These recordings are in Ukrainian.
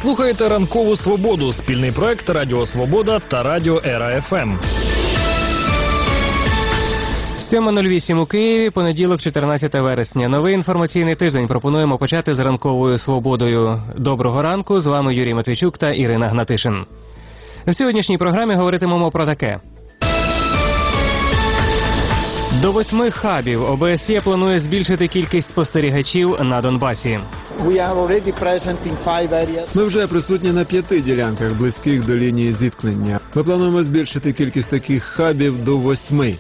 слухаєте «Ранкову свободу» – спільний проект Радіо Свобода та Радіо Ера ФМ. 7:08 у Києві, понеділок, 14 вересня. Новий інформаційний тиждень пропонуємо почати з «Ранковою свободою». Доброго ранку, з вами Юрій Матвійчук та Ірина Гнатишин. В сьогоднішній програмі говоритимемо про таке. До 8 хабів ОБСЄ планує збільшити кількість спостерігачів на Донбасі. Ми вже присутні на 5 ділянках, близьких до лінії зіткнення. Ми плануємо збільшити кількість таких хабів до 8.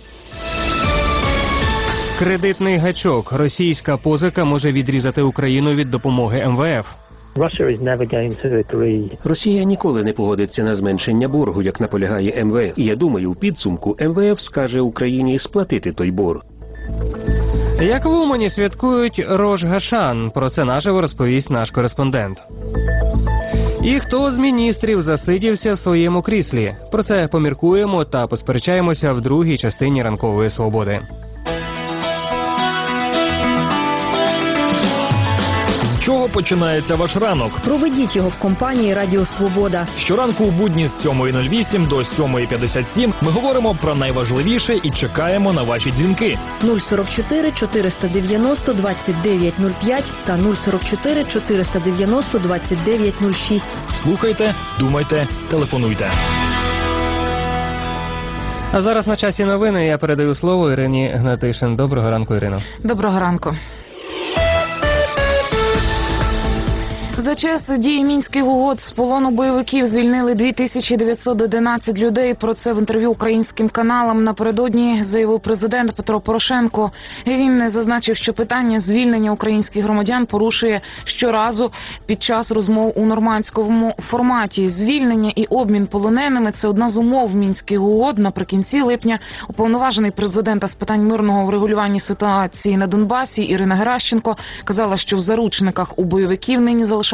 Кредитний гачок. Російська позика може відрізати Україну від допомоги МВФ. Росія ніколи не погодиться на зменшення боргу, як наполягає МВФ. І я думаю, у підсумку МВФ скаже Україні сплатити той борг. Як в Умані святкують Рош Гашан? Про це наживо розповість наш кореспондент. І хто з міністрів засидівся в своєму кріслі? Про це поміркуємо та посперечаємося в другій частині «Ранкової свободи». З чого починається ваш ранок? Проведіть його в компанії «Радіо Свобода». Щоранку у будні з 7:08 до 7:57 ми говоримо про найважливіше і чекаємо на ваші дзвінки. 044 490 2905 та 044 490 2906. Слухайте, думайте, телефонуйте. А зараз на часі новини я передаю слово Ірині Гнатишин. Доброго ранку, Ірино. Доброго ранку. За час дії Мінських угод з полону бойовиків звільнили 2911 людей. Про це в інтерв'ю українським каналам напередодні заявив президент Петро Порошенко. Він зазначив, що питання звільнення українських громадян порушує щоразу під час розмов у нормандському форматі. Звільнення і обмін полоненими – це одна з умов Мінських угод. Наприкінці липня уповноважений президента з питань мирного врегулювання ситуації на Донбасі Ірина Геращенко казала, що в заручниках у бойовиків нині залишається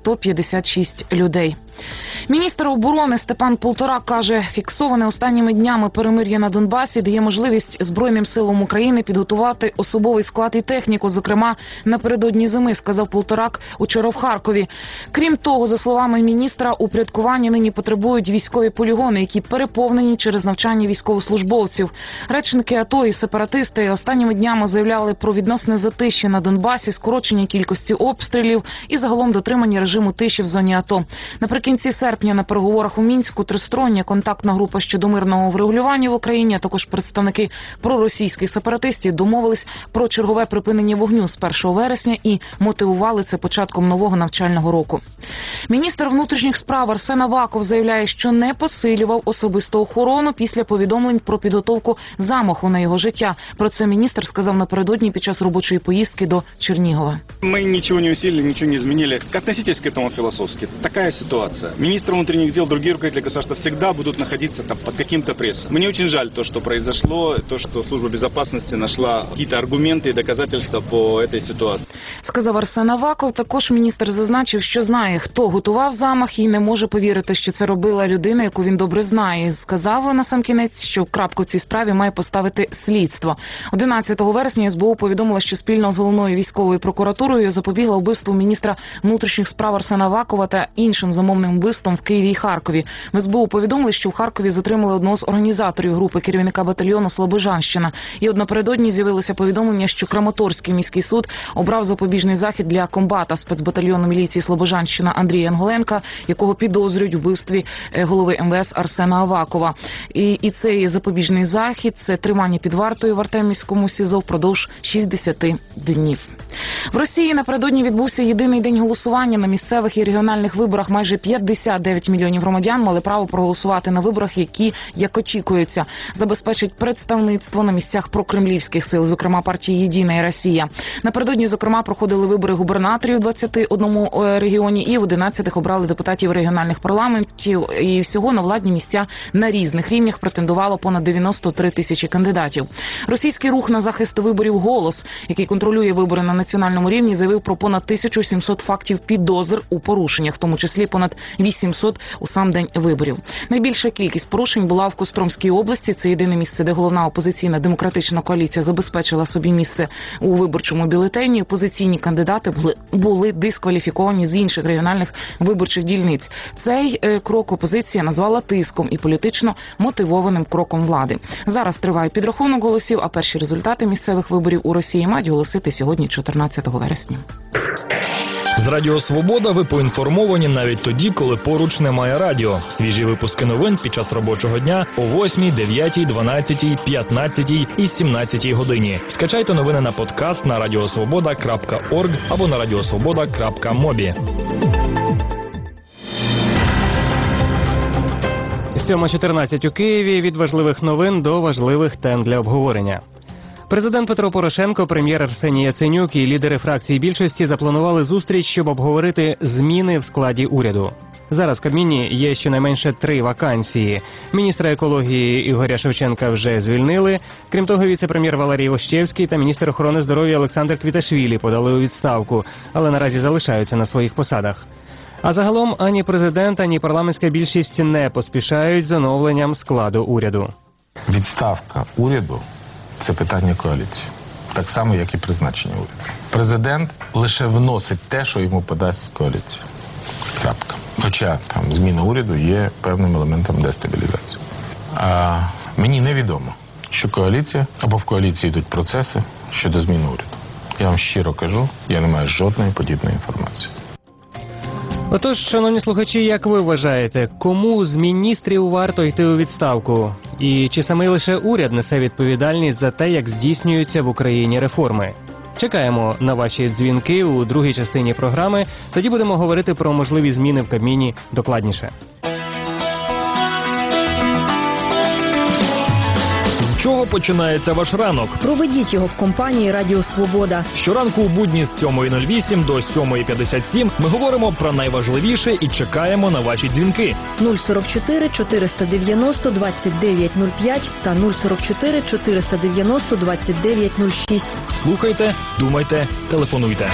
156 людей. Міністр оборони Степан Полторак каже, фіксоване останніми днями перемир'я на Донбасі дає можливість Збройним силам України підготувати особовий склад і техніку, зокрема напередодні зими, сказав Полторак учора в Харкові. Крім того, за словами міністра, упорядкування нині потребують військові полігони, які переповнені через навчання військовослужбовців. Речники АТО і сепаратисти останніми днями заявляли про відносне затишчя на Донбасі, скорочення кількості обстрілів і загалом дотримання режиму тиші в зоні АТО. Наприкінці серпня на переговорах у Мінську тристороння контактна група щодо мирного врегулювання в Україні, а також представники проросійських сепаратистів домовились про чергове припинення вогню з 1 вересня і мотивували це початком нового навчального року. Міністр внутрішніх справ Арсен Аваков заявляє, що не посилював особисту охорону після повідомлень про підготовку замаху на його життя. Про це міністр сказав напередодні під час робочої поїздки до Чернігова. Мы ничего не усилили, ничего не изменили. Относитесь к этому философски. Такая ситуация. Министр внутренних дел, другие руководители государства всегда будут находиться там под каким-то прессом. Мне очень жаль то, что произошло, то, что служба безопасности нашла какие-то аргументы и доказательства по этой ситуации. Сказав Арсен Аваков. Також міністр зазначив, що знає, хто готував замах і не може повірити, що це робила людина, яку він добре знає. Сказав насамкінець, що крапку в цій справі має поставити слідство. 11 вересня СБУ повідомила, що спільно з головною військовою прокуратурою запобігла вбивству міністра внутрішніх справ Арсена Авакова та іншим замовним вбивством в Києві і Харкові. В СБУ повідомили, що в Харкові затримали одного з організаторів групи, керівника батальйону Слобожанщина. І от напередодні з'явилося повідомлення, що Краматорський міський суд обрав запобіжний захід для комбата спецбатальйону міліції Слобожанщина Андрія Янголенка, якого підозрюють у вбивстві голови МВС Арсена Авакова. І цей запобіжний захід – це тримання під вартою в Артемівському СІЗО впродовж 60 днів. В Росії напередодні відбувся єдиний день голосування. На місцевих і регіональних виборах майже 59 мільйонів громадян мали право проголосувати на виборах, які, як очікується, забезпечать представництво на місцях прокремлівських сил, зокрема партії «Єдина Росія». Напередодні, зокрема, проходили вибори губернаторів у 21 регіоні і в 11 обрали депутатів регіональних парламентів. І всього на владні місця на різних рівнях претендувало понад 93 тисячі кандидатів. Російський рух на захист виборів «Голос», який контролює вибори на національному національному рівні заявив про понад 1700 фактів підозр у порушеннях, в тому числі понад 800 у сам день виборів. Найбільша кількість порушень була в Костромській області. Це єдине місце, де головна опозиційна демократична коаліція забезпечила собі місце у виборчому бюлетені. Опозиційні кандидати були дискваліфіковані з інших регіональних виборчих дільниць. Цей крок опозиція назвала тиском і політично мотивованим кроком влади. Зараз триває підрахунок голосів, а перші результати місцевих виборів у Росії мають оголосити сьогодні, 14 вересня. З Радіо Свобода ви поінформовані навіть тоді, коли поруч немає радіо. Свіжі випуски новин під час робочого дня о 8, 9, 12, 15 і 17 годині. Скачайте новини на подкаст на radiosvoboda.org або на radiosvoboda.mobi. 7:14 у Києві. Від важливих новин до важливих тем для обговорення. Президент Петро Порошенко, прем'єр Арсеній Яценюк і лідери фракції більшості запланували зустріч, щоб обговорити зміни в складі уряду. Зараз в Кабміні є щонайменше 3 вакансії. Міністра екології Ігоря Шевченка вже звільнили. Крім того, віце-прем'єр Валерій Ощевський та міністр охорони здоров'я Олександр Квіташвілі подали у відставку, але наразі залишаються на своїх посадах. А загалом ані президент, ані парламентська більшість не поспішають з оновленням складу уряду. Відставка уряду – це питання коаліції. Так само, як і призначення уряду. Президент лише вносить те, що йому подасть коаліція. Крапка. Хоча там зміна уряду є певним елементом дестабілізації. А мені невідомо, що коаліція або в коаліції йдуть процеси щодо зміни уряду. Я вам щиро кажу, я не маю жодної подібної інформації. Отож, шановні слухачі, як ви вважаєте, кому з міністрів варто йти у відставку? І чи саме лише уряд несе відповідальність за те, як здійснюються в Україні реформи? Чекаємо на ваші дзвінки у другій частині програми, тоді будемо говорити про можливі зміни в Кабміні докладніше. З чого починається ваш ранок? Проведіть його в компанії Радіо Свобода. Щоранку у будні з 7:08 до 7:57 ми говоримо про найважливіше і чекаємо на ваші дзвінки. 044 490 2905 та 044 490 2906. Слухайте, думайте, телефонуйте.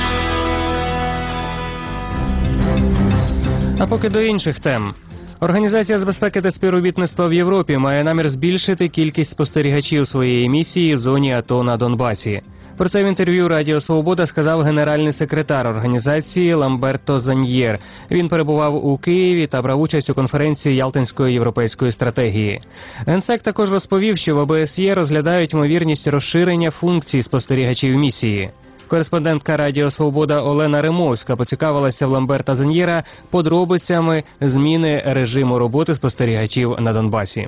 А поки до інших тем. Організація з безпеки та співробітництва в Європі має намір збільшити кількість спостерігачів своєї місії в зоні АТО на Донбасі. Про це в інтерв'ю Радіо Свобода сказав генеральний секретар організації Ламберто Заньєр. Він перебував у Києві та брав участь у конференції Ялтинської європейської стратегії. Генсек також розповів, що в ОБСЄ розглядають ймовірність розширення функцій спостерігачів місії. Кореспондентка Радіо Свобода Олена Римовська поцікавилася в Ламберта Заньєра подробицями зміни режиму роботи спостерігачів на Донбасі.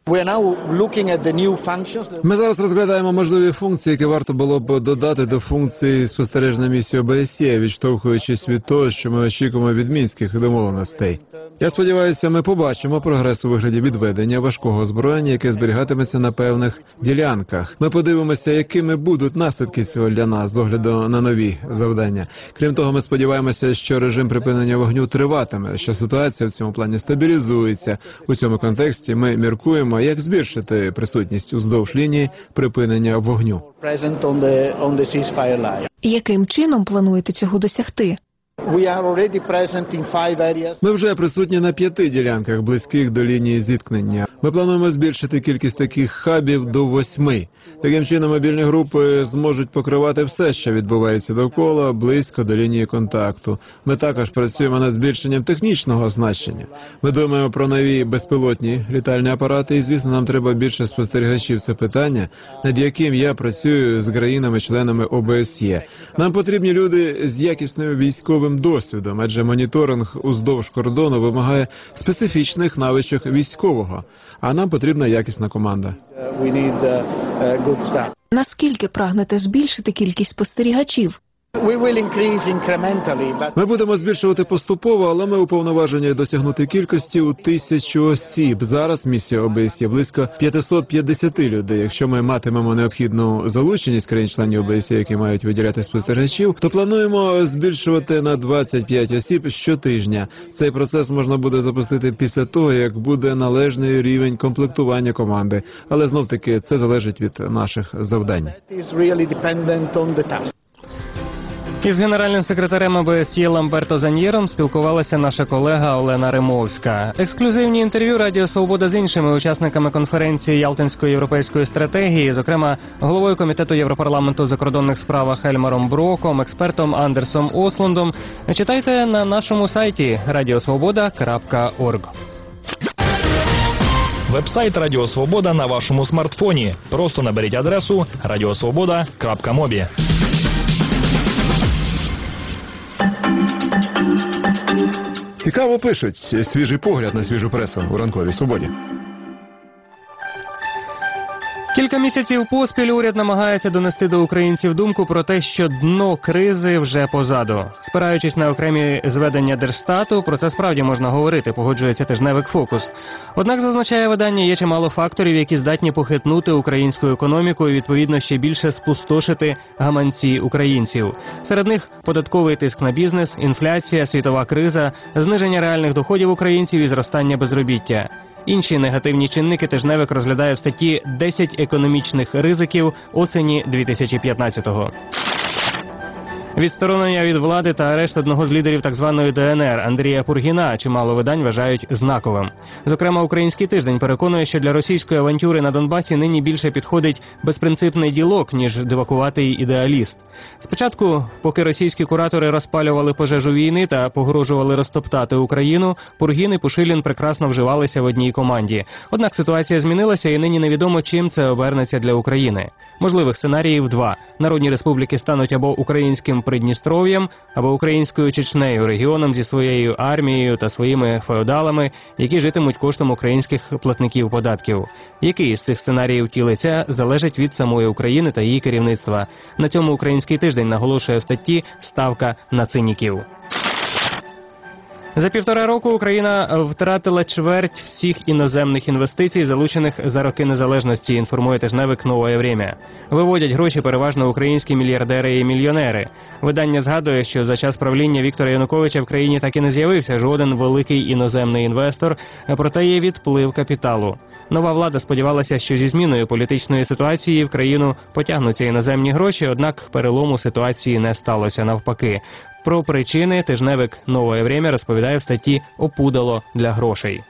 Ми зараз розглядаємо можливі функції, які варто було б додати до функції спостережної місії ОБСЄ, відштовхуючись від того, що ми очікуємо від мінських домовленостей. Я сподіваюся, ми побачимо прогрес у вигляді відведення важкого озброєння, яке зберігатиметься на певних ділянках. Ми подивимося, якими будуть наслідки цього для нас з огляду на нові завдання. Крім того, ми сподіваємося, що режим припинення вогню триватиме, що ситуація в цьому плані стабілізується. У цьому контексті ми міркуємо, як збільшити присутність уздовж лінії припинення вогню. Яким чином плануєте цього досягти? Ми вже присутні на 5 ділянках, близьких до лінії зіткнення. Ми плануємо збільшити кількість таких хабів до 8. Таким чином, мобільні групи зможуть покривати все, що відбувається довкола, близько до лінії контакту. Ми також працюємо над збільшенням технічного оснащення. Ми думаємо про нові безпілотні літальні апарати, і, звісно, нам треба більше спостерігачів. Це питання, над яким я працюю з країнами-членами ОБСЄ. Нам потрібні люди з якісним військовим досвідом, адже моніторинг уздовж кордону вимагає специфічних навичок військового, а нам потрібна якісна команда. Наскільки прагнете збільшити кількість спостерігачів? Ми будемо збільшувати поступово, але ми уповноважені досягнути кількості у 1000 осіб. Зараз місія ОБСЄ близько 550 людей. Якщо ми матимемо необхідну залученість країн-членів ОБСЄ, які мають виділяти спостерігачів, то плануємо збільшувати на 25 осіб щотижня. Цей процес можна буде запустити після того, як буде належний рівень комплектування команди. Але знов-таки це залежить від наших завдань. Із генеральним секретарем ОБСЄ Ламберто Заньєром спілкувалася наша колега Олена Римовська. Ексклюзивні інтерв'ю Радіо Свобода з іншими учасниками конференції Ялтинської європейської стратегії, зокрема головою Комітету Європарламенту у закордонних справах Ельмаром Броком, експертом Андерсом Ослундом, читайте на нашому сайті radiosvoboda.org. Вебсайт Радіо Свобода на вашому смартфоні. Просто наберіть адресу radiosvoboda.mobi. Цікаво пишуть. Свіжий погляд на свіжу пресу у ранковій свободі. Кілька місяців поспіль уряд намагається донести до українців думку про те, що дно кризи вже позаду. Спираючись на окремі зведення Держстату, про це справді можна говорити, погоджується тижневик «Фокус». Однак, зазначає видання, є чимало факторів, які здатні похитнути українську економіку і, відповідно, ще більше спустошити гаманці українців. Серед них податковий тиск на бізнес, інфляція, світова криза, зниження реальних доходів українців і зростання безробіття. Інші негативні чинники тижневик розглядає в статті «10 економічних ризиків осені 2015-го». Відсторонення від влади та арешт одного з лідерів так званої ДНР Андрія Пургіна чимало видань вважають знаковим. Зокрема, «Український тиждень» переконує, що для російської авантюри на Донбасі нині більше підходить безпринципний ділок, ніж дивакуватий ідеаліст. Спочатку, поки російські куратори розпалювали пожежу війни та погрожували розтоптати Україну, Пургін і Пушилін прекрасно вживалися в одній команді. Однак ситуація змінилася і нині невідомо, чим це обернеться для України. Можливих сценаріїв два. Народні республіки стануть або українським Придністров'ям, або українською Чечнею, регіоном зі своєю армією та своїми феодалами, які житимуть коштом українських платників податків. Який з цих сценаріїв втілиться, залежить від самої України та її керівництва. На цьому «Український тиждень» наголошує в статті «Ставка на циніків». За 1,5 року Україна втратила чверть всіх іноземних інвестицій, залучених за роки незалежності, інформує тижневик «Новое время». Виводять гроші переважно українські мільярдери і мільйонери. Видання згадує, що за час правління Віктора Януковича в країні так і не з'явився жоден великий іноземний інвестор, проте є відплив капіталу. Нова влада сподівалася, що зі зміною політичної ситуації в країну потягнуться іноземні гроші, однак перелому ситуації не сталося, навпаки. Про причини тижневик «Новое время» розповідає в статті «Опудало для грошей».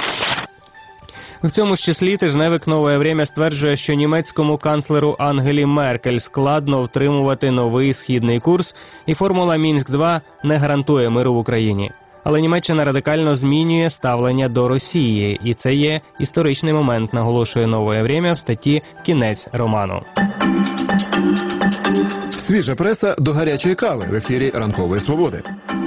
В цьому ж числі тижневик «Новое время» стверджує, що німецькому канцлеру Ангелі Меркель складно втримувати новий східний курс, і формула «Мінськ-2» не гарантує миру в Україні. Але Німеччина радикально змінює ставлення до Росії, і це є історичний момент, наголошує «Новое время» в статті «Кінець роману». Свіжа преса до гарячої кави в ефірі ранкової свободи.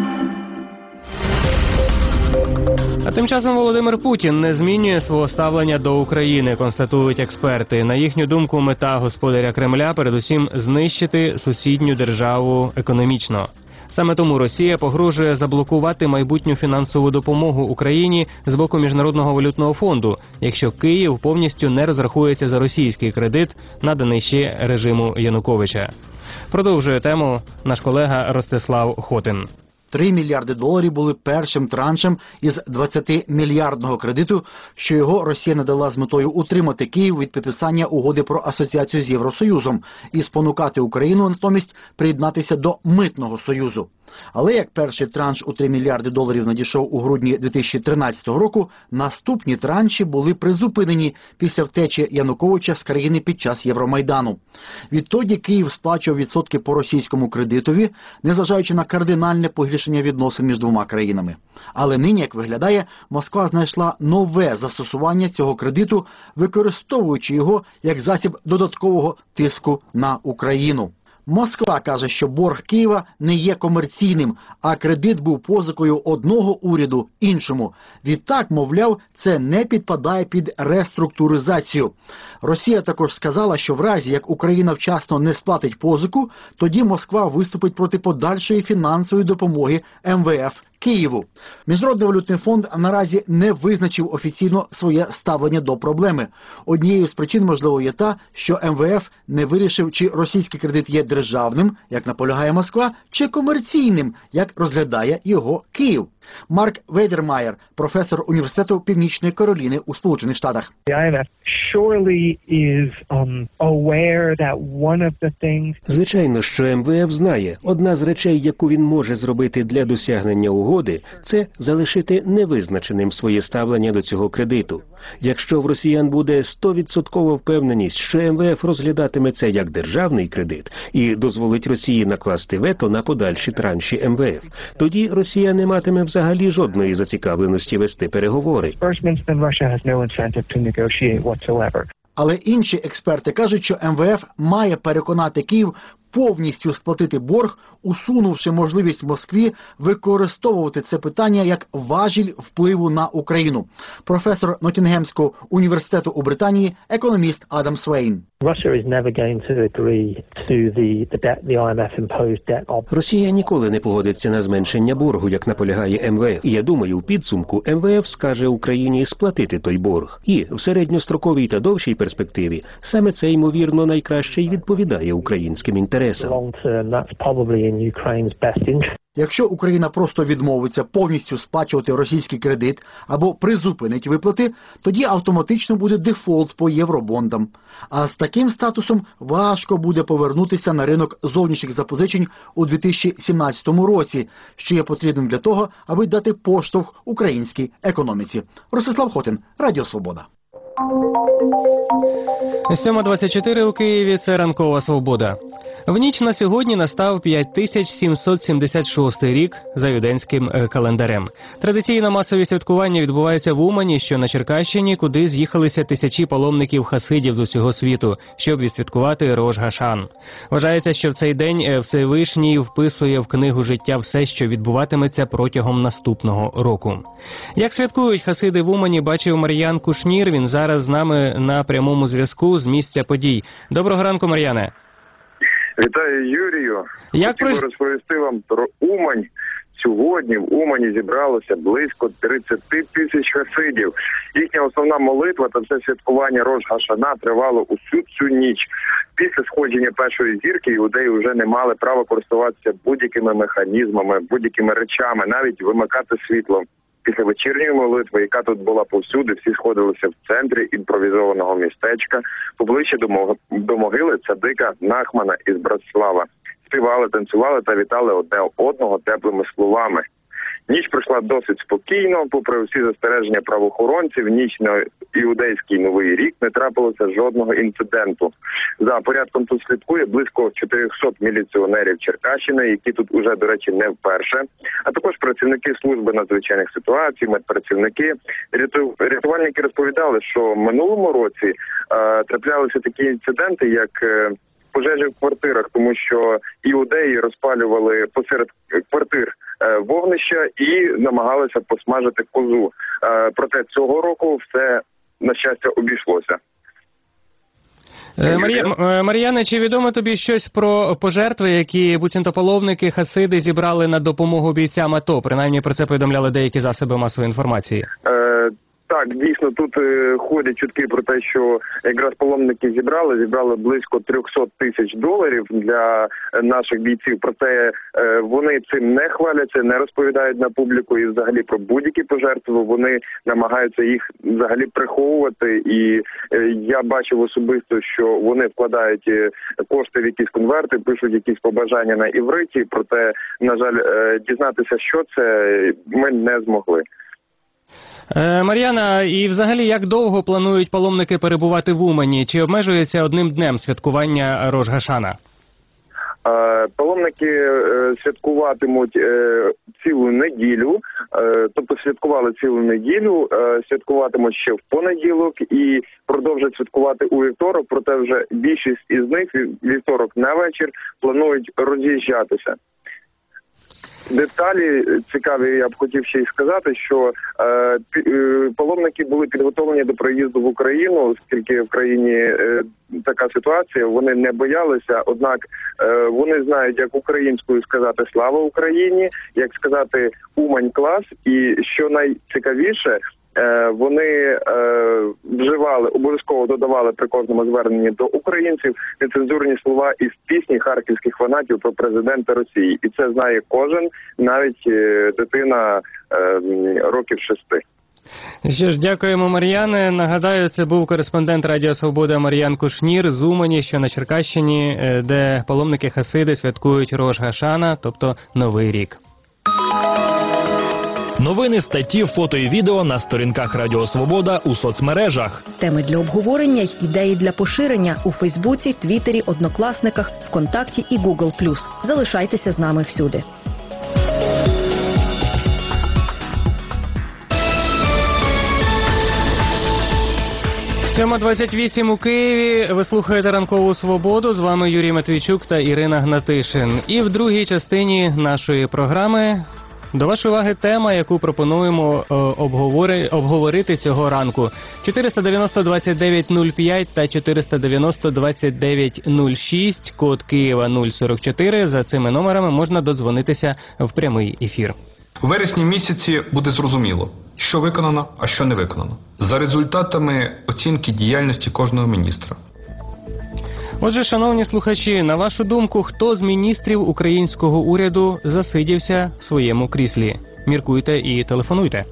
А тим часом Володимир Путін не змінює свого ставлення до України, констатують експерти. На їхню думку, мета господаря Кремля передусім знищити сусідню державу економічно. Саме тому Росія погрожує заблокувати майбутню фінансову допомогу Україні з боку Міжнародного валютного фонду, якщо Київ повністю не розрахується за російський кредит, наданий ще режиму Януковича. Продовжує тему наш колега Ростислав Хотин. 3 мільярди доларів були першим траншем із 20-мільярдного кредиту, що його Росія надала з метою утримати Київ від підписання угоди про асоціацію з Євросоюзом і спонукати Україну натомість приєднатися до Митного союзу. Але як перший транш у 3 мільярди доларів надійшов у грудні 2013 року, наступні транші були призупинені після втечі Януковича з країни під час Євромайдану. Відтоді Київ сплачував відсотки по російському кредитові, незважаючи на кардинальне погіршення відносин між двома країнами. Але нині, як виглядає, Москва знайшла нове застосування цього кредиту, використовуючи його як засіб додаткового тиску на Україну. Москва каже, що борг Києва не є комерційним, а кредит був позикою одного уряду іншому. Відтак, мовляв, це не підпадає під реструктуризацію. Росія також сказала, що в разі, як Україна вчасно не сплатить позику, тоді Москва виступить проти подальшої фінансової допомоги МВФ Києву. Міжнародний валютний фонд наразі не визначив офіційно своє ставлення до проблеми. Однією з причин, можливо, є та, що МВФ не вирішив, чи російський кредит є державним, як наполягає Москва, чи комерційним, як розглядає його Київ. Марк Вейдермаєр, професор університету Північної Кароліни у Сполучених Штатах. Звичайно, що МВФ знає, одна з речей, яку він може зробити для досягнення угоди, це залишити невизначеним своє ставлення до цього кредиту. Якщо в росіян буде 100% впевненість, що МВФ розглядатиме це як державний кредит і дозволить Росії накласти вето на подальші транші МВФ, тоді Росія не матиме взагалі жодної зацікавленості вести переговори. Але інші експерти кажуть, що МВФ має переконати Київ повністю сплатити борг, усунувши можливість Москві використовувати це питання як важіль впливу на Україну. Професор Ноттінгемського університету у Британії, економіст Адам Свейн. Росія ніколи не погодиться на зменшення боргу, як наполягає МВФ. І я думаю, у підсумку МВФ скаже Україні сплатити той борг. І в середньостроковій та довшій перспективі саме це, ймовірно, найкраще й відповідає українським інтересам. Якщо Україна просто відмовиться повністю сплачувати російський кредит або призупинить виплати, тоді автоматично буде дефолт по євробондам. А з таким статусом важко буде повернутися на ринок зовнішніх запозичень у 2017 році, що є потрібним для того, аби дати поштовх українській економіці. Ростислав Хотин, Радіо Свобода. 7:24 у Києві – це ранкова свобода. В ніч на сьогодні настав 5776 рік за юдейським календарем. Традиційно масові святкування відбуваються в Умані, що на Черкащині, куди з'їхалися тисячі паломників-хасидів з усього світу, щоб відсвяткувати Рош Гашан. Вважається, що в цей день Всевишній вписує в книгу життя все, що відбуватиметься протягом наступного року. Як святкують хасиди в Умані, бачив Мар'ян Кушнір. Він зараз з нами на прямому зв'язку з місця подій. Доброго ранку, Мар'яне. Вітаю, Юрію. Хотів розповісти вам про Умань. Сьогодні в Умані зібралося близько 30 тисяч хасидів. Їхня основна молитва та все святкування Рош Гашана тривало усю цю ніч. Після сходження першої зірки іудеї вже не мали права користуватися будь-якими механізмами, будь-якими речами, навіть вимикати світло. Після вечірньої молитви, яка тут була повсюди, всі сходилися в центрі імпровізованого містечка, поближче до могили цадика Нахмана із Братслава. Співали, танцювали та вітали одне одного теплими словами. Ніч пройшла досить спокійно, попри всі застереження правоохоронців, ніч на іудейський Новий рік не трапилося жодного інциденту. За порядком тут слідкує близько 400 міліціонерів Черкащини, які тут уже, до речі, не вперше, а також працівники служби надзвичайних ситуацій, медпрацівники. Рятувальники розповідали, що в минулому році траплялися такі інциденти, як пожежі в квартирах, тому що іудеї розпалювали посеред квартир вогнища і намагалися посмажити козу. Проте цього року все, на щастя, обійшлося. Мар'яне, чи відомо тобі щось про пожертви, які буцімто паломники хасиди зібрали на допомогу бійцям АТО? Принаймні про це повідомляли деякі засоби масової інформації. Так, дійсно, тут ходять чутки про те, що якраз паломники зібрали близько 300 тисяч доларів для наших бійців. Проте вони цим не хваляться, не розповідають на публіку і взагалі про будь-які пожертви. Вони намагаються їх взагалі приховувати. І я бачив особисто, що вони вкладають кошти в якісь конверти, пишуть якісь побажання на івриті. Проте, на жаль, дізнатися, що це, ми не змогли. Мар'яна, і взагалі як довго планують паломники перебувати в Умані? Чи обмежується одним днем святкування Рош Гашана? Паломники святкуватимуть цілу неділю, тобто святкували цілу неділю, святкуватимуть ще в понеділок і продовжать святкувати у вівторок, проте вже більшість із них вівторок на вечір планують роз'їжджатися. деталі цікаві, я б хотів ще й сказати, що паломники були підготовлені до приїзду в Україну, оскільки в країні така ситуація, вони не боялися, однак вони знають, як українською сказати «Слава Україні», як сказати «Умань клас», і що найцікавіше, вони вживали, обов'язково додавали при кожному зверненні до українців нецензурні слова із пісні харківських фанатів про президента Росії. І це знає кожен, навіть дитина років 6. Що ж, дякуємо, Мар'яне. Нагадаю, це був кореспондент Радіо Свобода Мар'ян Кушнір з Умані, що на Черкащині, де паломники-хасиди святкують Рош Гашана, тобто Новий рік. Новини, статті, фото і відео на сторінках Радіо Свобода у соцмережах. Теми для обговорення й ідеї для поширення у Фейсбуці, Твіттері, Однокласниках, ВКонтакті і Google+. Залишайтеся з нами всюди. Сьома 28 у Києві. Ви слухаєте «Ранкову свободу». З вами Юрій Матвійчук та Ірина Гнатишин. І в другій частині нашої програми до вашої уваги тема, яку пропонуємо обговорити цього ранку. 490-29-05 та 490-29-06, код Києва 044. За цими номерами можна додзвонитися в прямий ефір. У вересні місяці буде зрозуміло, що виконано, а що не виконано. За результатами оцінки діяльності кожного міністра. Отже, шановні слухачі, на вашу думку, хто з міністрів українського уряду засидівся в своєму кріслі? Міркуйте і телефонуйте.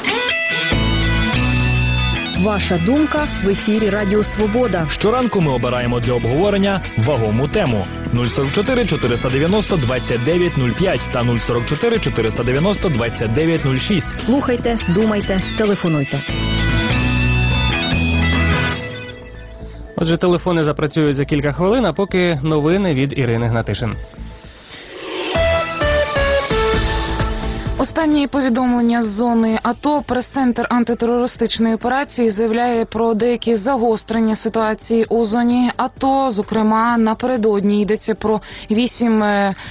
Ваша думка в ефірі Радіо Свобода. Щоранку ми обираємо для обговорення вагому тему. 044 490 2905 та 044 490 2906. Слухайте, думайте, телефонуйте. Отже, телефони запрацюють за кілька хвилин, а поки новини від Ірини Гнатишин. Останні повідомлення з зони АТО. Прес-центр антитерористичної операції заявляє про деякі загострення ситуації у зоні АТО. Зокрема, напередодні йдеться про 8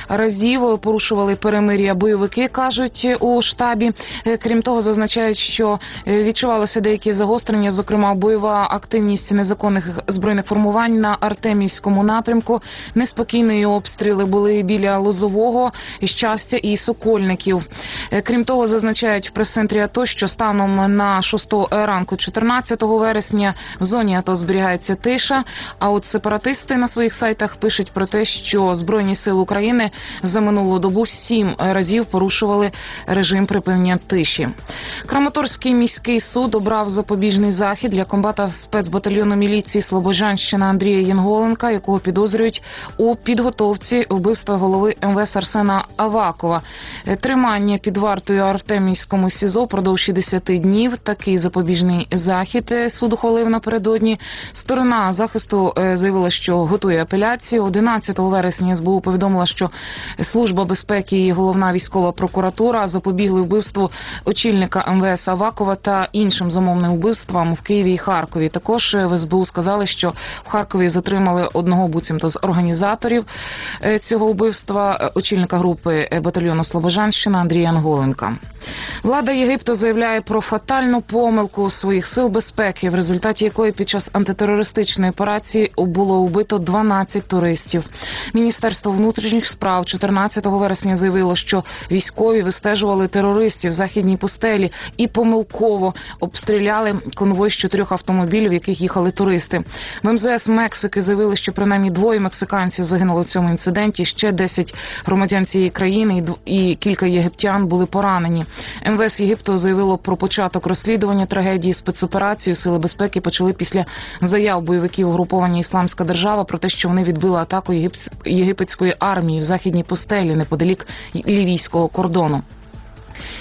разів порушували перемир'я бойовики, кажуть у штабі. Крім того, зазначають, що відчувалося деякі загострення, зокрема бойова активність незаконних збройних формувань на Артемівському напрямку. Неспокійні обстріли були біля Лозового, Щастя і Сокольників. Крім того, зазначають в прес-центрі АТО, що станом на 6 ранку 14 вересня в зоні АТО зберігається тиша, а от сепаратисти на своїх сайтах пишуть про те, що Збройні сили України за минулу добу 7 разів порушували режим припинення тиші. Краматорський міський суд обрав запобіжний захід для комбата спецбатальйону міліції Слобожанщина Андрія Янголенка, якого підозрюють у підготовці вбивства голови МВС Арсена Авакова. Тримання під вартою Артемівському СІЗО продовж 60 днів. Такий запобіжний захід суд ухвалив напередодні. Сторона захисту заявила, що готує апеляцію. 11 вересня СБУ повідомила, що Служба безпеки і Головна військова прокуратура запобігли вбивству очільника МВС Авакова та іншим замовним вбивствам в Києві і Харкові. Також в СБУ сказали, що в Харкові затримали одного буцімто з організаторів цього вбивства, очільника групи батальйону Слобожанщина Андрія Янголенка. Влада Єгипту заявляє про фатальну помилку своїх сил безпеки, в результаті якої під час антитерористичної операції було вбито 12 туристів. Міністерство внутрішніх справ 14 вересня заявило, що військові вистежували терористів в західній пустелі і помилково обстріляли конвой з 4 автомобілів, в яких їхали туристи. В МЗС Мексики заявили, що принаймні 2 мексиканців загинули в цьому інциденті, ще 10 громадян цієї країни і кілька єгиптян були поранені. МВС Єгипту заявило про початок розслідування трагедії. Спецоперацію сили безпеки почали після заяв бойовиків угруповання «Ісламська держава» про те, що вони відбили атаку єгипетської армії в західній пустелі неподалік лівійського кордону.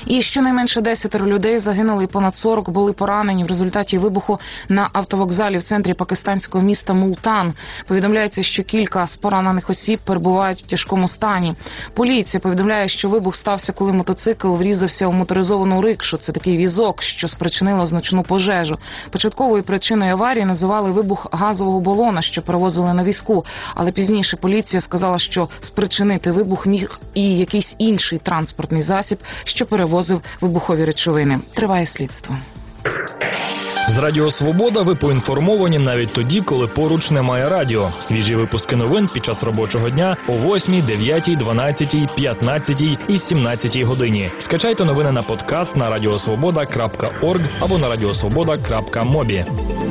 І щонайменше 10 людей загинули і понад 40 були поранені в результаті вибуху на автовокзалі в центрі пакистанського міста Мултан. Повідомляється, що кілька з поранених осіб перебувають в тяжкому стані. Поліція повідомляє, що вибух стався, коли мотоцикл врізався у моторизовану рикшу. Це такий візок, що спричинило значну пожежу. Початковою причиною аварії називали вибух газового балона, що перевозили на візку. Але пізніше поліція сказала, що спричинити вибух міг і якийсь інший транспортний засіб, що перевозив вибухові речовини. Триває слідство. З Радіо Свобода ви поінформовані навіть тоді, коли поруч немає радіо. Свіжі випуски новин під час робочого дня о 8, 9, 12, 15 і 17 годині. Скачайте новини на подкаст на radiosvoboda.org або на radiosvoboda.mobi.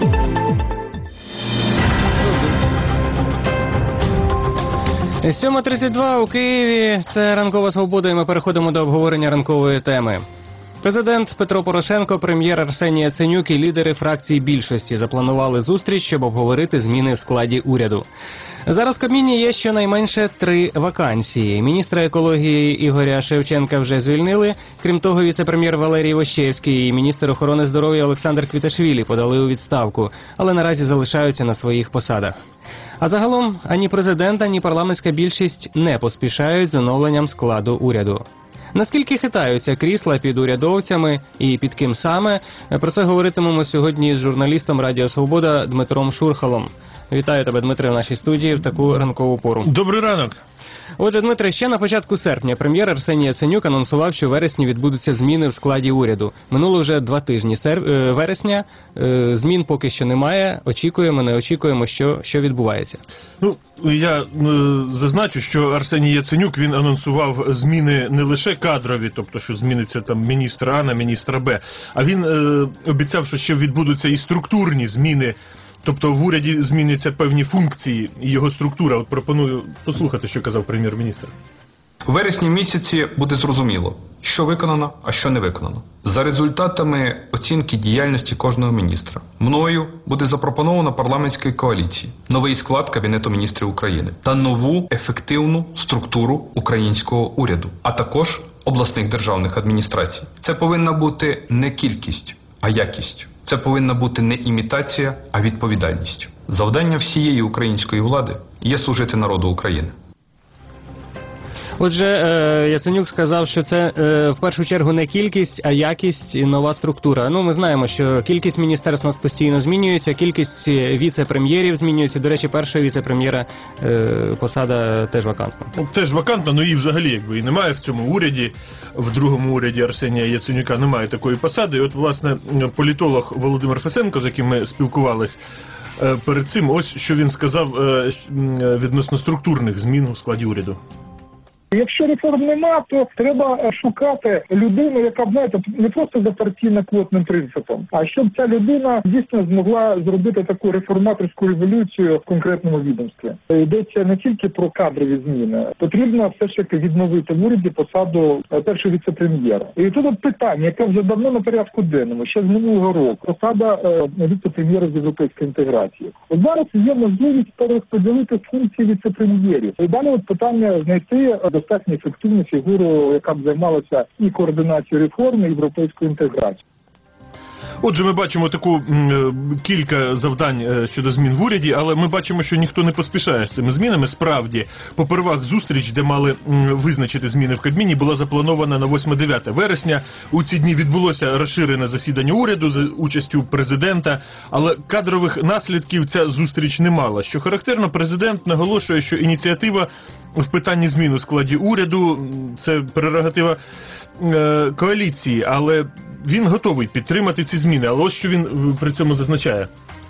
7:32 у Києві. Це «Ранкова Свобода» і ми переходимо до обговорення ранкової теми. Президент Петро Порошенко, прем'єр Арсеній Яценюк і лідери фракції більшості запланували зустріч, щоб обговорити зміни в складі уряду. Зараз в Кабміні є щонайменше 3 вакансії. Міністра екології Ігоря Шевченка вже звільнили. Крім того, віце-прем'єр Валерій Ощевський і міністр охорони здоров'я Олександр Квіташвілі подали у відставку, але наразі залишаються на своїх посадах. А загалом ані президент, ані парламентська більшість не поспішають з оновленням складу уряду. Наскільки хитаються крісла під урядовцями і під ким саме? Про це говоритимемо сьогодні з журналістом Радіо Свобода Дмитром Шурхалом. Вітаю тебе, Дмитре, в нашій студії в таку ранкову пору. Добрий ранок. Отже, Дмитре, ще на початку серпня прем'єр Арсеній Яценюк анонсував, що в вересні відбудуться зміни в складі уряду. Минуло вже 2 тижні вересня, змін поки що немає, очікуємо, не очікуємо, що відбувається. Ну, я зазначу, що Арсеній Яценюк, він анонсував зміни не лише кадрові, тобто, що зміниться там міністр А на міністра Б, а він обіцяв, що ще відбудуться і структурні зміни. Тобто в уряді зміняться певні функції і його структура. От пропоную послухати, що казав прем'єр-міністр. У вересні місяці буде зрозуміло, що виконано, а що не виконано. За результатами оцінки діяльності кожного міністра мною буде запропоновано парламентській коаліції новий склад Кабінету міністрів України та нову ефективну структуру українського уряду, а також обласних державних адміністрацій. Це повинна бути не кількість, а якість. Це повинна бути не імітація, а відповідальність. Завдання всієї української влади є служити народу України. Отже, Яценюк сказав, що це в першу чергу не кількість, а якість і нова структура. Ну, ми знаємо, що кількість міністерств у нас постійно змінюється, кількість віце-прем'єрів змінюється. До речі, першого віце-прем'єра посада теж вакантна. Теж вакантна, ну і взагалі, якби і немає в цьому уряді, в другому уряді Арсенія Яценюка немає такої посади. І от, власне, політолог Володимир Фесенко, з яким ми спілкувались перед цим, ось що він сказав відносно структурних змін у складі уряду. Якщо реформ нема, то треба шукати людину, яка, знаєте, не просто за партійно-квотним принципом, а щоб ця людина дійсно змогла зробити таку реформаторську революцію в конкретному відомстві. Йдеться не тільки про кадрові зміни. Потрібно все ж таки відновити в уряді посаду першого віце-прем'єра. І тут от питання, яке вже давно на порядку денному, ще з минулого року, посада віце-прем'єра з європейської інтеграції. От зараз є можливість перерозподілити функції віце-прем'єрів. І далі от питання знайти достатньо ефективну фігуру, яка б займалася і координацією реформи, і європейською інтеграцією. Отже, ми бачимо таку кілька завдань щодо змін в уряді, але ми бачимо, що ніхто не поспішає з цими змінами. Справді, попервах зустріч, де мали визначити зміни в Кабміні, була запланована на 8-9 вересня. У ці дні відбулося розширене засідання уряду за участю президента, але кадрових наслідків ця зустріч не мала. Що характерно, президент наголошує, що ініціатива в питанні змін у складі уряду – це прерогатива коаліції, але він готовий підтримати ці зміни. Але ось що він при цьому зазначає.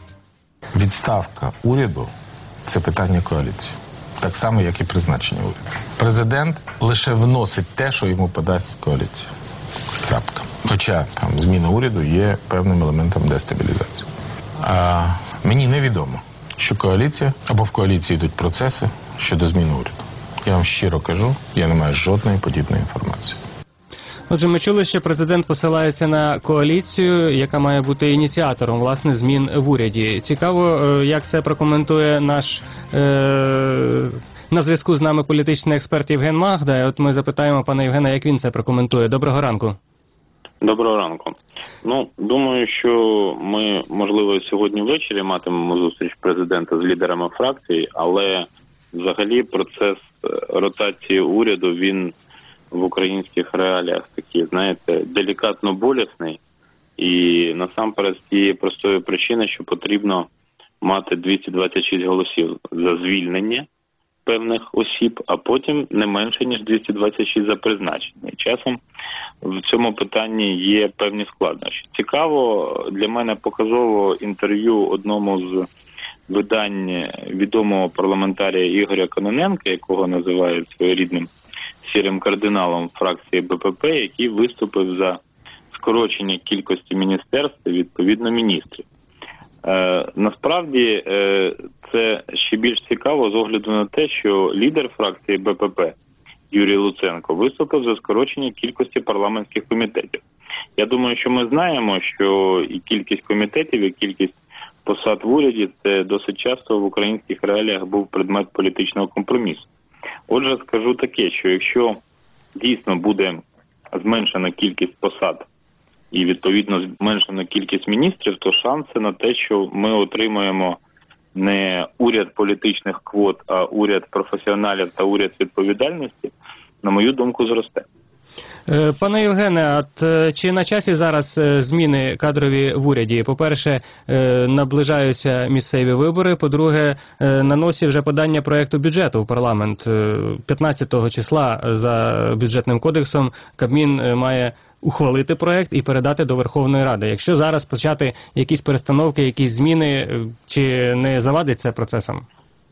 Відставка уряду – це питання коаліції. Так само, як і призначення уряду. Президент лише вносить те, що йому подасть коаліція. Крапка. Хоча там зміна уряду є певним елементом дестабілізації. А мені невідомо, що коаліція або в коаліції йдуть процеси щодо зміни уряду. Я вам щиро кажу, я не маю жодної подібної інформації. Отже, ми чули, що президент посилається на коаліцію, яка має бути ініціатором, власне, змін в уряді. Цікаво, як це прокоментує наш на зв'язку з нами політичний експерт Євген Магда. От ми запитаємо пана Євгена, як він це прокоментує. Доброго ранку. Доброго ранку. Думаю, що ми, можливо, сьогодні ввечері матимемо зустріч президента з лідерами фракцій, але взагалі процес ротації уряду, він в українських реаліях такий, знаєте, делікатно болісний. І насамперед з тієї простої причини, що потрібно мати 226 голосів за звільнення певних осіб, а потім не менше, ніж 226 за призначення. І часом в цьому питанні є певні складнощі. Цікаво, для мене показово інтерв'ю одному з видань відомого парламентарія Ігоря Кононенка, якого називають своєрідним сірим кардиналом фракції БПП, який виступив за скорочення кількості міністерств і, відповідно, міністрів. Насправді, це ще більш цікаво з огляду на те, що лідер фракції БПП Юрій Луценко виступив за скорочення кількості парламентських комітетів. Я думаю, що ми знаємо, що і кількість комітетів, і кількість посад в уряді – це досить часто в українських реаліях був предмет політичного компромісу. Отже, скажу таке, що якщо дійсно буде зменшена кількість посад і, відповідно, зменшена кількість міністрів, то шанси на те, що ми отримаємо не уряд політичних квот, а уряд професіоналів та уряд відповідальності, на мою думку, зросте. Пане Євгене, а чи на часі зараз зміни кадрові в уряді? По-перше, наближаються місцеві вибори, по-друге, на носі вже подання проєкту бюджету в парламент. 15 числа за бюджетним кодексом Кабмін має ухвалити проєкт і передати до Верховної Ради. Якщо зараз почати якісь перестановки, якісь зміни, чи не завадить це процесом?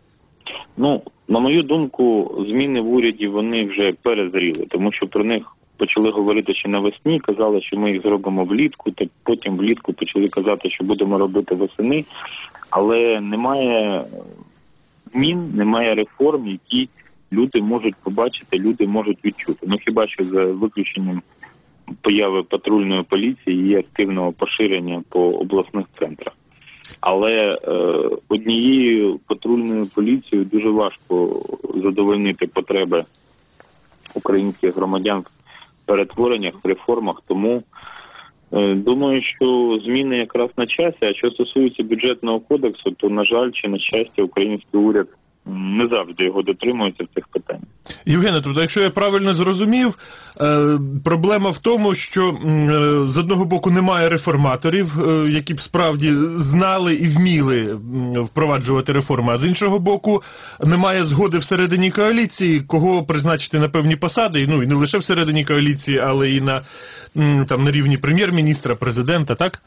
На мою думку, зміни в уряді, вони вже перезріли, тому що про них почали говорити ще навесні, казали, що ми їх зробимо влітку, та потім влітку почали казати, що будемо робити восени, але немає змін, немає реформ, які люди можуть побачити, люди можуть відчути. Хіба що за виключенням появи патрульної поліції і активного поширення по обласних центрах. Але однією патрульною поліцією дуже важко задовольнити потреби українських громадян в перетвореннях, в реформах. Тому думаю, що зміни якраз на часі. А що стосується бюджетного кодексу, то, на жаль, чи на щастя, український уряд не завжди його дотримується в цих питаннях. Євгене, тобто, якщо я правильно зрозумів, проблема в тому, що з одного боку немає реформаторів, які б справді знали і вміли впроваджувати реформи, а з іншого боку немає згоди всередині коаліції, кого призначити на певні посади, і не лише всередині коаліції, але і на рівні прем'єр-міністра, президента, так?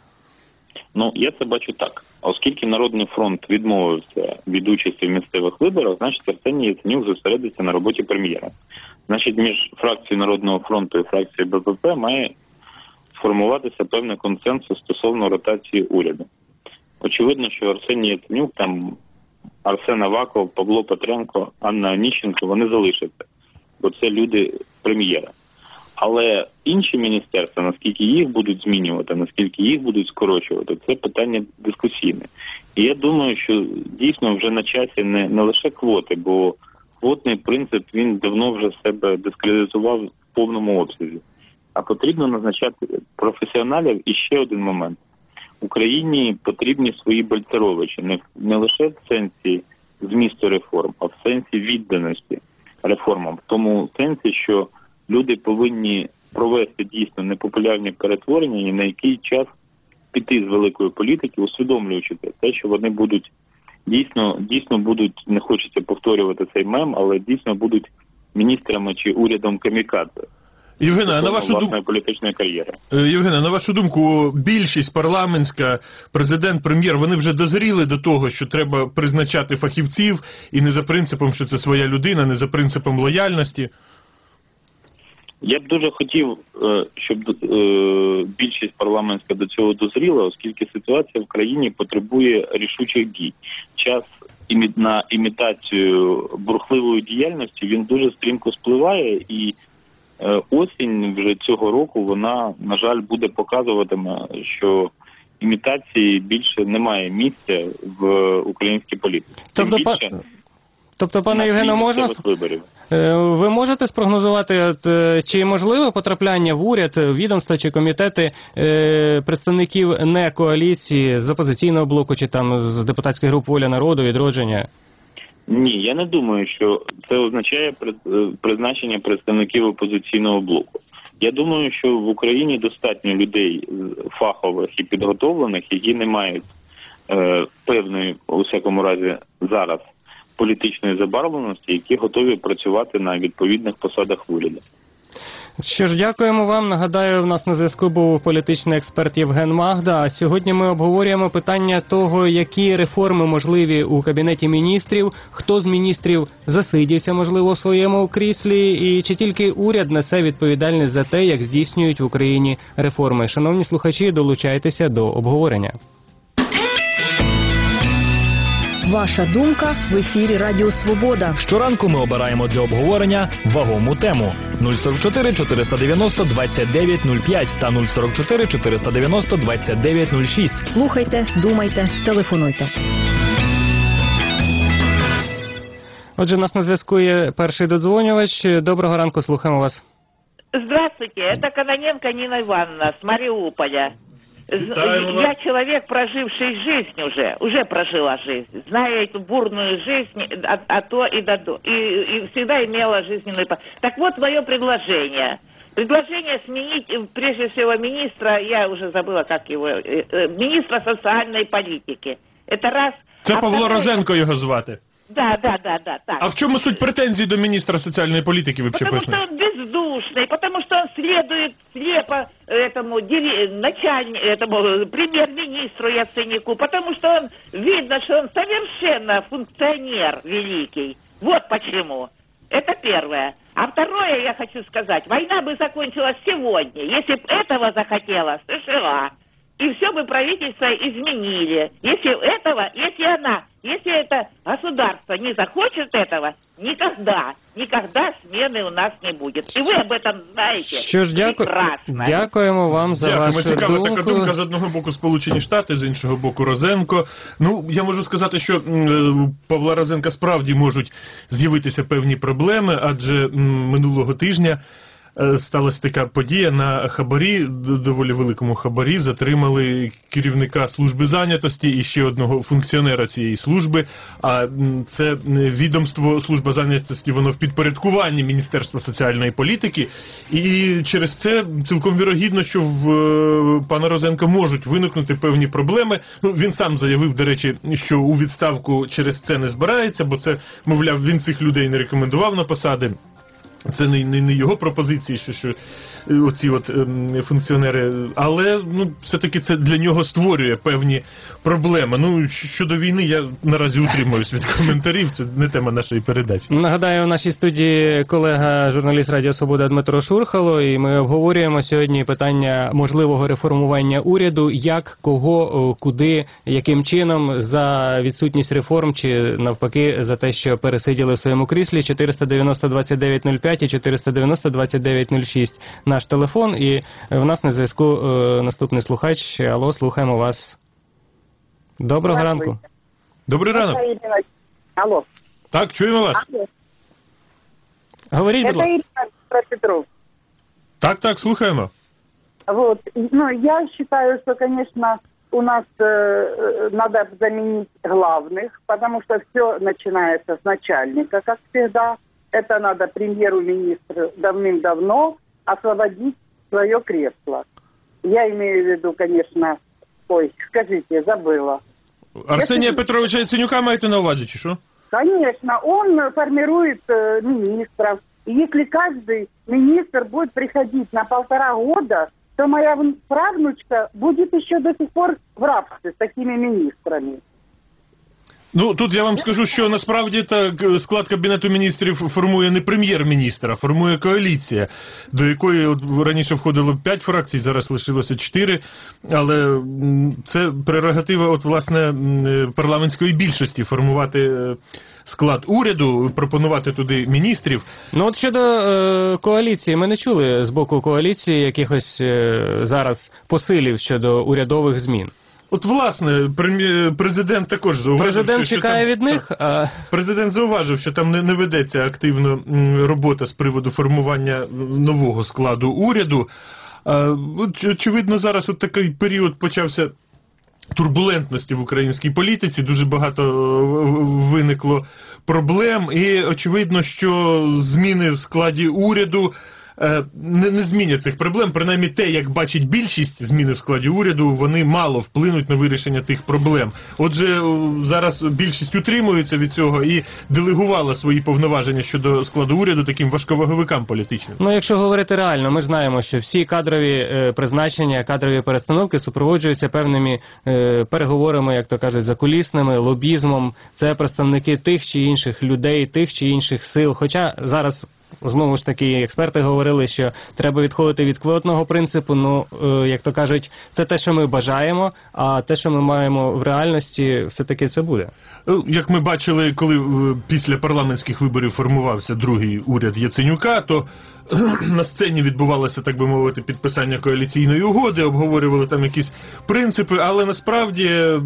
Я це бачу так. Оскільки Народний фронт відмовився від участі в місцевих виборах, значить Арсеній Яценюк зосередиться на роботі прем'єра. Значить, між фракцією Народного фронту і фракцією БПП має сформуватися певний консенсус стосовно ротації уряду. Очевидно, що Арсеній Яценюк, Арсен Аваков, Павло Петренко, Анна Онищенко, вони залишаться, бо це люди прем'єра. Але інші міністерства, наскільки їх будуть змінювати, наскільки їх будуть скорочувати, це питання дискусійне. І я думаю, що дійсно вже на часі не лише квоти, бо квотний принцип, він давно вже себе дискредитував в повному обсязі. А потрібно назначати професіоналів. І ще один момент. Україні потрібні свої Бальцеровичі, не лише в сенсі змісту реформ, а в сенсі відданості реформам. В тому сенсі, що люди повинні провести дійсно непопулярні перетворення і на який час піти з великої політики, усвідомлюючи те, що вони будуть дійсно будуть, не хочеться повторювати цей мем, але дійсно будуть міністрами чи урядом камікадзе. Євгене, на вашу думку, більшість парламентська, президент, прем'єр, вони вже дозріли до того, що треба призначати фахівців і не за принципом, що це своя людина, не за принципом лояльності? Я б дуже хотів, щоб більшість парламентська до цього дозріла, оскільки ситуація в країні потребує рішучих дій. Час на імітацію бурхливої діяльності, він дуже стрімко спливає, і осінь вже цього року, вона, на жаль, буде показуватиме, що імітації більше немає місця в українській політиці. Тобто, пане Євгене, виборів. Ви можете спрогнозувати, чи можливе потрапляння в уряд, відомства чи комітети представників не коаліції з опозиційного блоку чи там з депутатських груп «Воля народу», «Відродження»? Ні, я не думаю, що це означає призначення представників опозиційного блоку. Я думаю, що в Україні достатньо людей фахових і підготовлених, які не мають певної, у всякому разі, зараз політичної забарвленості, які готові працювати на відповідних посадах в уряді. Що ж, дякуємо вам. Нагадаю, в нас на зв'язку був політичний експерт Євген Магда. А сьогодні ми обговорюємо питання того, які реформи можливі у Кабінеті міністрів, хто з міністрів засидівся, можливо, у своєму кріслі, і чи тільки уряд несе відповідальність за те, як здійснюють в Україні реформи. Шановні слухачі, долучайтеся до обговорення. Ваша думка в ефірі Радіо Свобода. Щоранку ми обираємо для обговорення вагому тему. 044 490 2905 та 044 490 2906. Слухайте, думайте, телефонуйте. Отже, у нас на зв'язку є перший додзвонювач. Доброго ранку, слухаємо вас. Здравствуйте, это Кононенко Нина Ивановна с Мариуполя. Я человек, проживший жизнь уже прожила жизнь, знаю эту бурную жизнь от то и до до, и всегда имела жизненную... Так вот, мое предложение. Предложение сменить, прежде всего, министра, я уже забыла, как его, министра социальной политики. Это раз. Це Павло Розенко його звати. Да, так. А в чему суть претензий до министра социальной политики, вы вообще Потому что он бездушный, потому что он следует слепо этому премьер-министру Яценюку, потому что он, видно, что он совершенно функционер великий. Вот почему. Это первое. А второе я хочу сказать, война бы закончилась сегодня, если бы этого захотела США. И все бы правительство изменили. Если это государство не захочет этого, никогда смены у нас не будет. И вы об этом знаете. Що ж, дякуємо вам за вашу цікава думку. така думка. З одного боку Сполучені Штати, з іншого боку Розенко. Ну, я можу сказати, що у Павла Розенка справді можуть з'явитися певні проблеми, адже минулого тижня сталася така подія на хабарі, доволі великому хабарі, затримали керівника служби зайнятості і ще одного функціонера цієї служби, а це відомство, служба зайнятості, воно в підпорядкуванні Міністерства соціальної політики, і через це цілком вірогідно, що в пана Розенка можуть виникнути певні проблеми. Ну, він сам заявив, до речі, що у відставку через це не збирається, бо це, мовляв, він цих людей не рекомендував на посади. Це не його пропозиції, що оці от функціонери, але все-таки це для нього створює певні проблеми. Ну, щодо війни я наразі утримуюсь від коментарів, це не тема нашої передачі. Нагадаю, в нашій студії колега, журналіст Радіо Свобода Дмитро Шурхало, і ми обговорюємо сьогодні питання можливого реформування уряду, як, кого, куди, яким чином, за відсутність реформ чи навпаки за те, що пересиділи в своєму кріслі. 490-2905 і 490-2906 наш телефон, і в нас на зв'язку наступний слухач. Алло, слухаємо вас. Доброго ранку. Добрий ранок. Алло. Так, чуємо вас. Алло. Говоріть, будь ласка. Это Петров. Так, слухаємо. Вот, я считаю, что, конечно, у нас надо заменить главных, потому что все начинается с начальника, как всегда. Это надо премьеру-министру давным-давно освободить свое кресло. Я имею в виду, конечно... Ой, скажите, забыла. Арсения Петровича Яценюка маєте на увазі, чи що? Конечно, он формирует министров. И если каждый министр будет приходить на 1,5 года, то моя правнучка будет еще до сих пор в рабстве с такими министрами. Ну, тут я вам скажу, що насправді склад Кабінету міністрів формує не прем'єр-міністр, а формує коаліція, до якої от раніше входило 5 фракцій, зараз лишилося 4, але це прерогатива, от, власне, парламентської більшості формувати склад уряду, пропонувати туди міністрів. Ну, от щодо коаліції, ми не чули з боку коаліції якихось зараз посилів щодо урядових змін. От, власне, президент також зауважив, президент чекає від них. Президент зауважив, що там не ведеться активно робота з приводу формування нового складу уряду. Очевидно, зараз от такий період почався турбулентності в українській політиці, дуже багато виникло проблем, і очевидно, що зміни в складі уряду не змінять цих проблем. Принаймні те, як бачить більшість зміни в складі уряду, вони мало вплинуть на вирішення тих проблем. Отже, зараз більшість утримується від цього і делегувала свої повноваження щодо складу уряду таким важковаговикам політичним. Ну, якщо говорити реально, ми знаємо, що всі кадрові призначення, кадрові перестановки супроводжуються певними переговорами, як то кажуть, закулісними, лобізмом. Це представники тих чи інших людей, тих чи інших сил. Хоча зараз знову ж таки, експерти говорили, що треба відходити від квотного принципу, ну, як то кажуть, це те, що ми бажаємо, а те, що ми маємо в реальності, все-таки це буде. Як ми бачили, коли після парламентських виборів формувався другий уряд Яценюка, то на сцені відбувалося, так би мовити, підписання коаліційної угоди, обговорювали там якісь принципи, але насправді,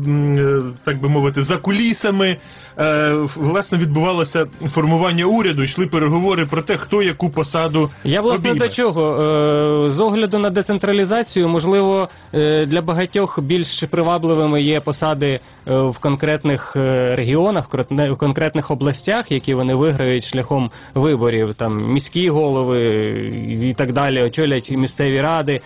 так би мовити, за кулісами, власне, відбувалося формування уряду, йшли переговори про те, хто яку посаду Я, власне, обійме. до чого? З огляду на децентралізацію, можливо, для багатьох більш привабливими є посади в конкретних регіонах, в конкретних областях, які вони виграють шляхом виборів, там міські голови і так далі, очолять місцеві ради.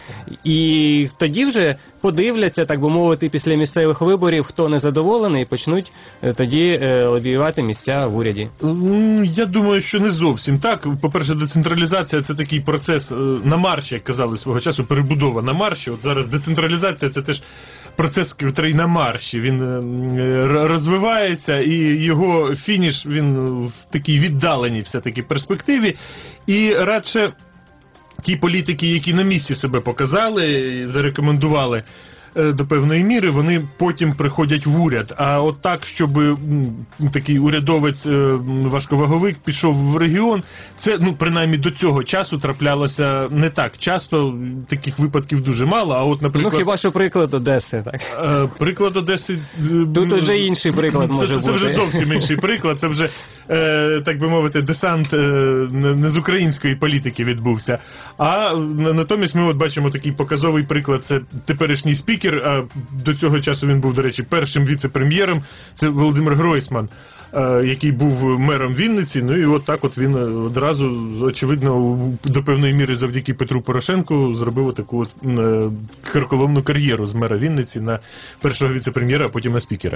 І тоді вже подивляться, так би мовити, після місцевих виборів, хто незадоволений, і почнуть тоді лобіювати місця в уряді. Я думаю, що не зовсім так. По-перше, децентралізація – це такий процес на марші, як казали свого часу, перебудова на марші. От зараз децентралізація – це теж процес, який на марші. Він розвивається, і його фініш, він в такій віддаленій все-таки перспективі. І радше ті політики, які на місці себе показали і зарекомендували до певної міри, вони потім приходять в уряд. А от так, щоб такий урядовець важковаговик пішов в регіон, це, ну, принаймні до цього часу траплялося не так часто, таких випадків дуже мало. А от, наприклад, ну, хіба що приклад Одеси, так? Приклад Одеси... Тут вже інший приклад може бути. Це вже зовсім інший приклад, це вже, так би мовити, десант не з української політики відбувся. А натомість ми от бачимо такий показовий приклад, це теперішній спікер, а до цього часу він був, до речі, першим віце-прем'єром, це Володимир Гройсман, який був мером Вінниці, ну і от так от він одразу, очевидно, до певної міри завдяки Петру Порошенку зробив таку от карколомну кар'єру з мера Вінниці на першого віце-прем'єра, а потім на спікера.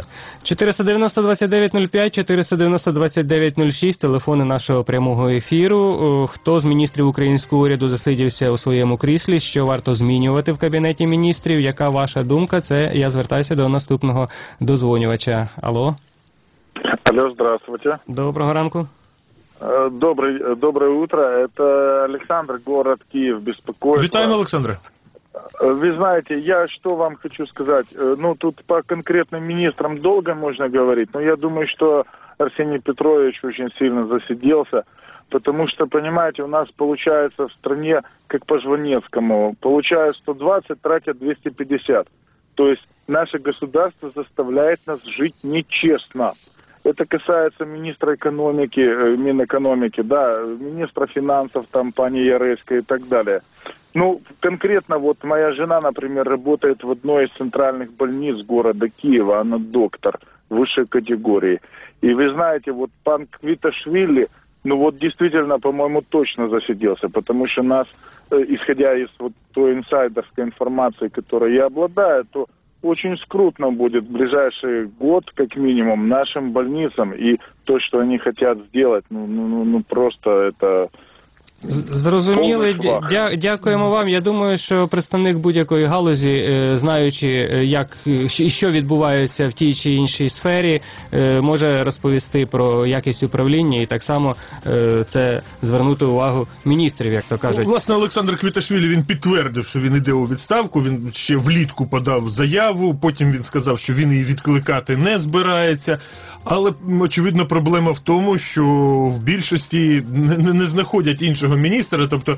490-2905, 490-2906, телефони нашого прямого ефіру. Хто з міністрів українського уряду засидівся у своєму кріслі, що варто змінювати в Кабінеті міністрів, яка ваша думка? Це я звертаюся до наступного дозвонювача. Алло? Алло, здравствуйте. Доброго ранку. Доброе утро. Это Александр, город Киев, беспокойство. Витаем, Александр. Вы знаете, я что вам хочу сказать. Ну, тут по конкретным министрам долго можно говорить, но я думаю, что Арсений Петрович очень сильно засиделся, потому что, понимаете, у нас получается в стране, как по Жванецкому, получают 120, тратят 250. То есть наше государство заставляет нас жить нечестно. Это касается министра экономики, Минэкономики, да, министра финансов, там, пани Яреська и так далее. Ну, конкретно вот моя жена, например, работает в одной из центральных больниц города Киева, она доктор высшей категории. И вы знаете, вот пан Квиташвили, ну вот действительно, по-моему, точно засиделся, потому что нас, исходя из вот той инсайдерской информации, которой я обладаю, то очень скрутно будет в ближайший год, как минимум, нашим больницам. И то, что они хотят сделать, ну просто это... Зрозуміли, дякуємо вам. Я думаю, що представник будь-якої галузі, знаючи, як і що відбувається в тій чи іншій сфері, може розповісти про якість управління і так само це звернути увагу міністрів, як то кажуть. Власне, Олександр Квіташвілі, він підтвердив, що він іде у відставку, він ще влітку подав заяву, потім він сказав, що він її відкликати не збирається. Але, очевидно, проблема в тому, що в більшості не знаходять іншого міністра, тобто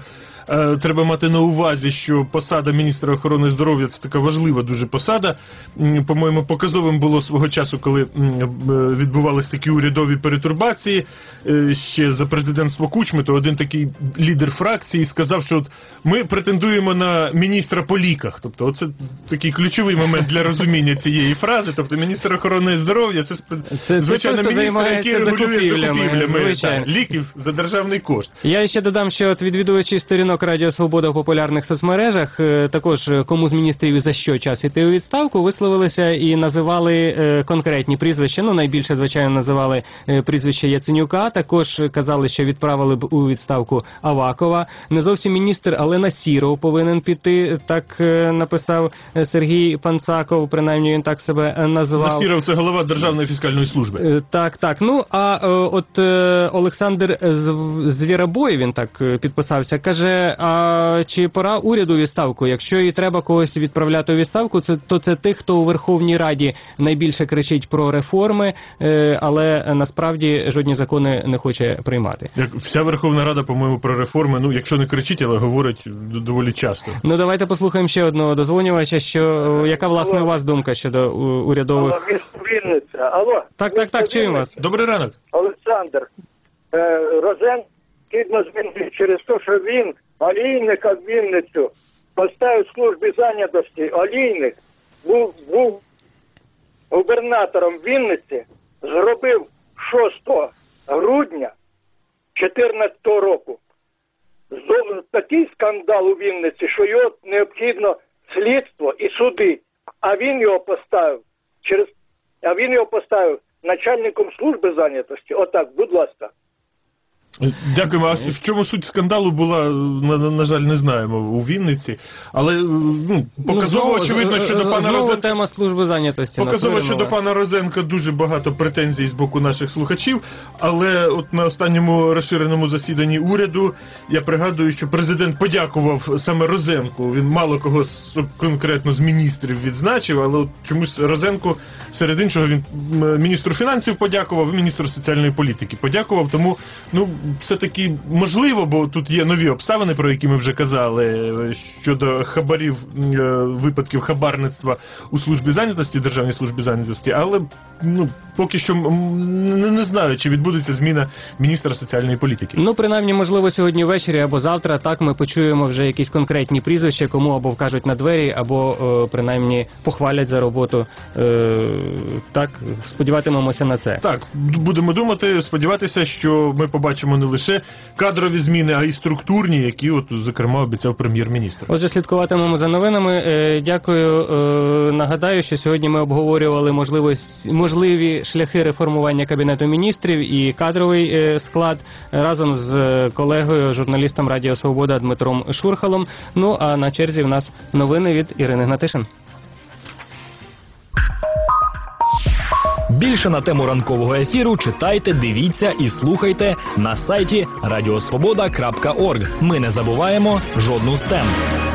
треба мати на увазі, що посада міністра охорони здоров'я – це така важлива дуже посада. По-моєму, показовим було свого часу, коли відбувалися такі урядові перетурбації, ще за президентство Кучми, то один такий лідер фракції сказав, що от ми претендуємо на міністра по ліках. Тобто, оце такий ключовий момент для розуміння цієї фрази. Тобто, міністр охорони здоров'я – це звичайно міністр, який регулює закупівлями ліків за державний кошт. Я ще додам, що от відвідувачі сторінок Радіо Свобода в популярних соцмережах, також кому з міністрів і за що час іти у відставку, висловилися і називали конкретні прізвища. Ну, найбільше, звичайно, називали прізвище Яценюка, також казали, що відправили б у відставку Авакова. Не зовсім міністр, але Насіров повинен піти, так написав Сергій Панцаков, принаймні він так себе назвав. Насіров – це голова Державної фіскальної служби. Так. Ну, а от Олександр Звіробой, він так підписався, каже, а чи пора уряду у відставку? Якщо і треба когось відправляти у відставку, то це тих, хто у Верховній Раді найбільше кричить про реформи, але насправді жодні закони не хоче приймати. Вся Верховна Рада, по-моєму, про реформи, ну, якщо не кричить, але говорить доволі часто. Ну, давайте послухаємо ще одного дозвонювача, яка, власне, у вас думка щодо урядових... Алло, місто Вінниця. Алло. Так, чуємо вас. Добрий ранок. Олександр, Розен кидно звільнив через те, що він олійника в Вінницю поставив в службі зайнятості. Олійник був губернатором Вінниці, зробив 6 грудня 2014 року. Такий скандал у Вінниці, що його необхідно слідство і суди. А він його поставив начальником служби зайнятості. Отак, будь ласка. Дякуємо. А в чому суть скандалу була, на жаль, не знаємо у Вінниці. Але показово, очевидно, що до пана Розенка... тема служби зайнятості. Показово, що до пана Розенка дуже багато претензій з боку наших слухачів. Але от на останньому розширеному засіданні уряду я пригадую, що президент подякував саме Розенку. Він мало кого конкретно з міністрів відзначив, але от чомусь Розенку серед іншого він міністру фінансів подякував, і міністру соціальної політики подякував. Тому, все-таки можливо, бо тут є нові обставини, про які ми вже казали, щодо хабарів, випадків хабарництва у службі зайнятості, Державній службі зайнятості, але поки що не знаю, чи відбудеться зміна міністра соціальної політики. Принаймні, можливо, сьогодні ввечері або завтра, так, ми почуємо вже якісь конкретні прізвища, кому або вкажуть на двері, або принаймні похвалять за роботу. Так, сподіватимемося на це. Так, будемо думати, сподіватися, що ми побачимо не лише кадрові зміни, а й структурні, які, зокрема, обіцяв прем'єр-міністр. Отже, слідкуватимемо за новинами. Дякую. Нагадаю, що сьогодні ми обговорювали можливі шляхи реформування Кабінету міністрів і кадровий склад разом з колегою, журналістом Радіо Свобода Дмитром Шурхалом. А на черзі в нас новини від Ірини Гнатишин. Більше на тему ранкового ефіру читайте, дивіться і слухайте на сайті radiosvoboda.org. Ми не забуваємо жодну з тем.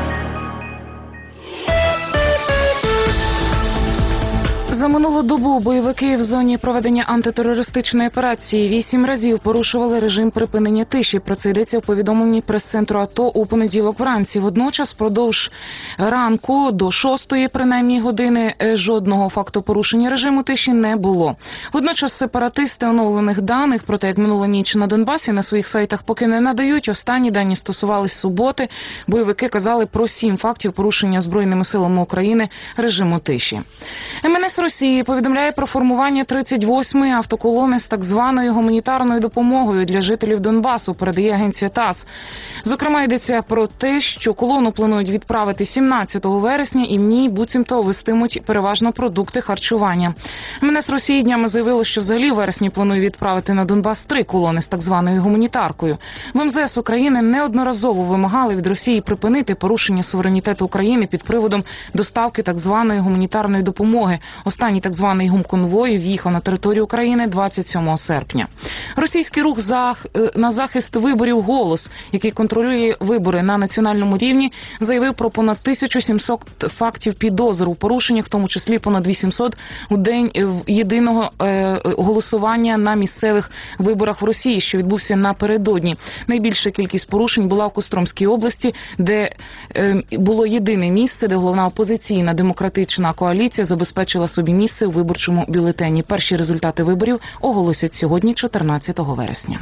За минулу добу бойовики в зоні проведення антитерористичної операції 8 разів порушували режим припинення тиші. Про це йдеться у повідомленні прес-центру АТО у понеділок вранці. Водночас, впродовж ранку до 6-ї, принаймні, години, жодного факту порушення режиму тиші не було. Водночас сепаратисти оновлених даних про те, як минула ніч на Донбасі, на своїх сайтах поки не надають. Останні дані стосувались суботи. Бойовики казали про 7 фактів порушення Збройними силами України режиму тиші. МНС Росії повідомляє про формування 38-ї автоколони з так званою гуманітарною допомогою для жителів Донбасу, передає агенція ТАСС. Зокрема, йдеться про те, що колону планують відправити 17 вересня і в ній буцімто везтимуть переважно продукти харчування. МНС Росії днями заявило, що взагалі в вересні планує відправити на Донбас 3 колони з так званою гуманітаркою. В МЗС України неодноразово вимагали від Росії припинити порушення суверенітету України під приводом доставки так званої гуманітарної допомоги. Останній так званий гумконвой в'їхав на територію України 27 серпня. Російський рух на захист виборів «Голос», який контролює вибори на національному рівні, заявив про понад 1700 фактів підозр у порушеннях, в тому числі понад 800 у день єдиного голосування на місцевих виборах в Росії, що відбувся напередодні. Найбільша кількість порушень була в Костромській області, де було єдине місце, де головна опозиційна демократична коаліція забезпечила собі місце у виборчому бюлетені. Перші результати виборів оголосять сьогодні, 14 вересня.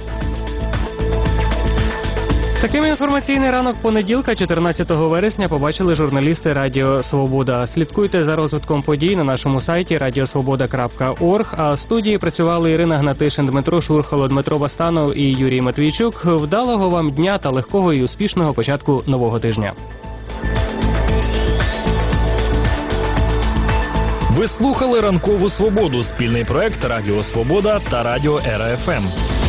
Таким інформаційний ранок понеділка, 14 вересня, побачили журналісти Радіо Свобода. Слідкуйте за розвитком подій на нашому сайті radiosvoboda.org. А в студії працювали Ірина Гнатишин, Дмитро Шурхало, Дмитро Бастанов і Юрій Матвійчук. Вдалого вам дня та легкого і успішного початку нового тижня. Ви слухали «Ранкову Свободу» – спільний проект Радіо Свобода та Радіо РФМ.